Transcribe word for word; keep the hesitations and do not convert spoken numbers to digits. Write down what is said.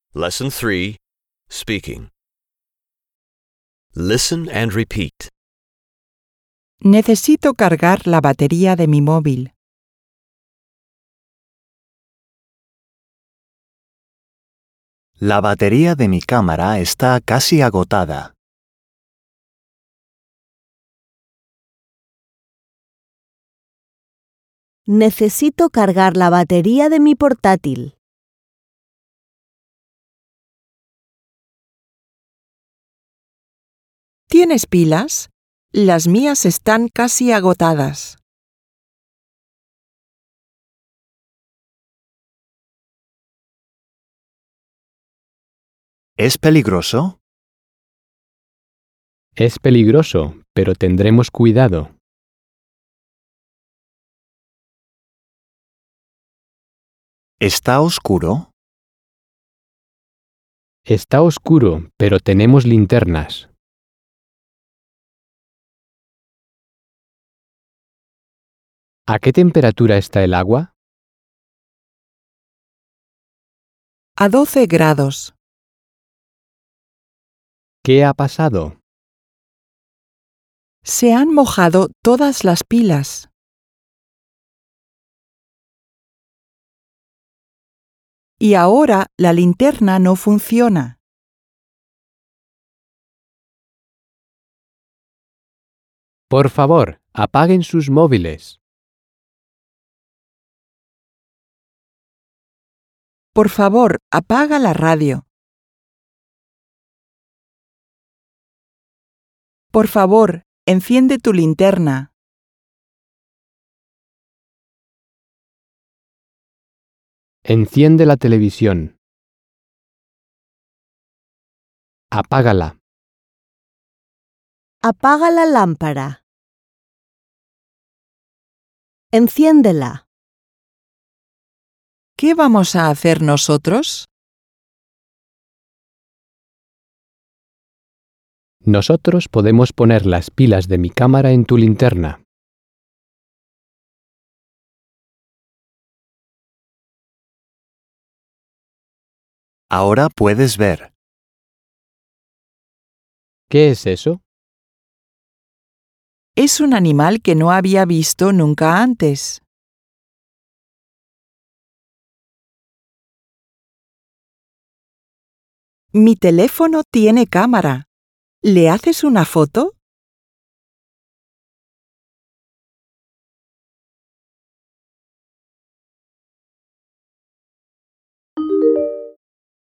Lesson three. Speaking. Listen and repeat. Necesito cargar la batería de mi móvil. La batería de mi cámara está casi agotada. Necesito cargar la batería de mi portátil. ¿Tienes pilas? Las mías están casi agotadas. ¿Es peligroso? Es peligroso, pero tendremos cuidado. ¿Está oscuro? Está oscuro, pero tenemos linternas. ¿A qué temperatura está el agua? A doce grados. ¿Qué ha pasado? Se han mojado todas las pilas. Y ahora la linterna no funciona. Por favor, apaguen sus móviles. Por favor, apaga la radio. Por favor, enciende tu linterna. Enciende la televisión. Apágala. Apaga la lámpara. Enciéndela. ¿Qué vamos a hacer nosotros? Nosotros podemos poner las pilas de mi cámara en tu linterna. Ahora puedes ver. ¿Qué es eso? Es un animal que no había visto nunca antes. Mi teléfono tiene cámara. ¿Le haces una foto?